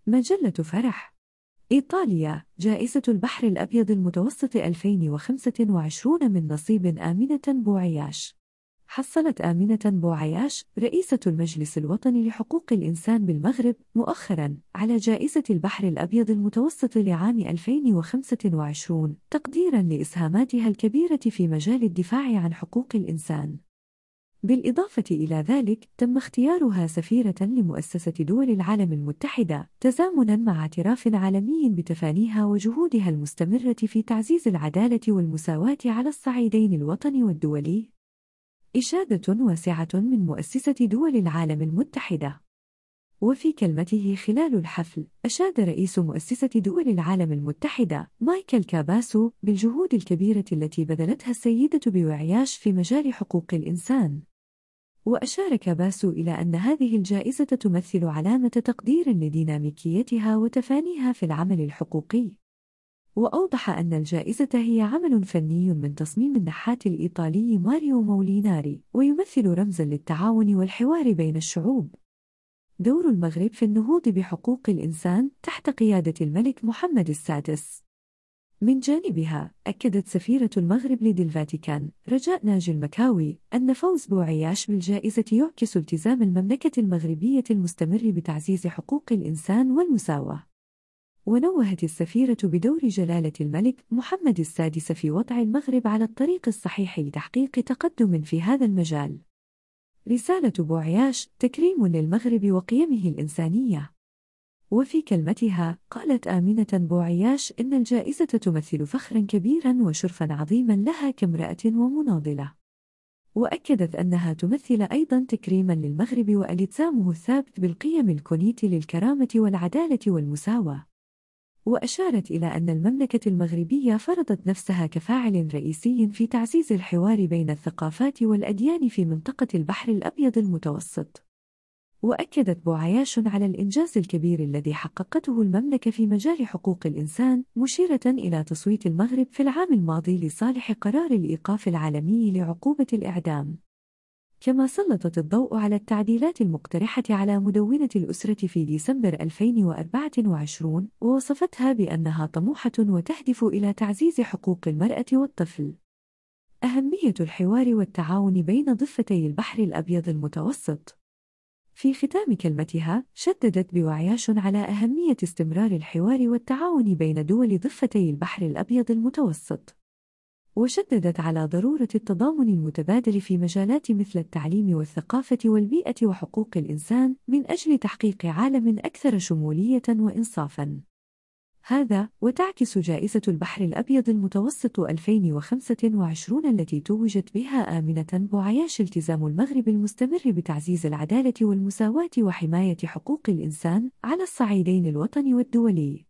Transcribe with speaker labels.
Speaker 1: مجلة فرح. إيطاليا، جائزة البحر الأبيض المتوسط 2025 من نصيب آمنة بوعياش. حصلت آمنة بوعياش رئيسة المجلس الوطني لحقوق الإنسان بالمغرب مؤخراً على جائزة البحر الأبيض المتوسط لعام 2025 تقديراً لإسهاماتها الكبيرة في مجال الدفاع عن حقوق الإنسان. بالإضافة إلى ذلك، تم اختيارها سفيرة لمؤسسة دول العالم المتحدة تزامناً مع اعتراف عالمي بتفانيها وجهودها المستمرة في تعزيز العدالة والمساواة على الصعيدين الوطني والدولي. إشادة واسعة من مؤسسة دول العالم المتحدة. وفي كلمته خلال الحفل، أشاد رئيس مؤسسة دول العالم المتحدة مايكل كاباسو بالجهود الكبيرة التي بذلتها السيدة بوعياش في مجال حقوق الإنسان. وأشار كاباسو إلى أن هذه الجائزة تمثل علامة تقدير لديناميكيتها وتفانيها في العمل الحقوقي. وأوضح أن الجائزة هي عمل فني من تصميم النحات الإيطالي ماريو موليناري، ويمثل رمزاً للتعاون والحوار بين الشعوب. دور المغرب في النهوض بحقوق الإنسان تحت قيادة الملك محمد السادس. من جانبها، أكدت سفيرة المغرب لدى الفاتيكان رجاء ناجي المكاوي أن فوز بوعياش بالجائزة يعكس التزام المملكة المغربية المستمر بتعزيز حقوق الإنسان والمساواة. ونوهت السفيرة بدور جلالة الملك محمد السادس في وضع المغرب على الطريق الصحيح لتحقيق تقدم في هذا المجال. رسالة بوعياش تكريم للمغرب وقيمه الإنسانية. وفي كلمتها، قالت آمنة بوعياش إن الجائزة تمثل فخراً كبيراً وشرفاً عظيماً لها كامرأة ومناضلة. وأكدت أنها تمثل أيضاً تكريماً للمغرب والتزامه الثابت بالقيم الكونية للكرامة والعدالة والمساواة. وأشارت إلى أن المملكة المغربية فرضت نفسها كفاعل رئيسي في تعزيز الحوار بين الثقافات والأديان في منطقة البحر الأبيض المتوسط. وأكدت بوعياش على الإنجاز الكبير الذي حققته المملكة في مجال حقوق الإنسان، مشيرة إلى تصويت المغرب في العام الماضي لصالح قرار الإيقاف العالمي لعقوبة الإعدام. كما سلطت الضوء على التعديلات المقترحة على مدونة الأسرة في ديسمبر 2024، ووصفتها بأنها طموحة وتهدف إلى تعزيز حقوق المرأة والطفل. أهمية الحوار والتعاون بين ضفتي البحر الأبيض المتوسط. في ختام كلمتها، شددت بوعياش على أهمية استمرار الحوار والتعاون بين دول ضفتي البحر الأبيض المتوسط. وشددت على ضرورة التضامن المتبادل في مجالات مثل التعليم والثقافة والبيئة وحقوق الإنسان من أجل تحقيق عالم أكثر شمولية وإنصافاً. هذا وتعكس جائزة البحر الأبيض المتوسط 2025 التي توجت بها آمنة بوعياش التزام المغرب المستمر بتعزيز العدالة والمساواة وحماية حقوق الإنسان على الصعيدين الوطني والدولي.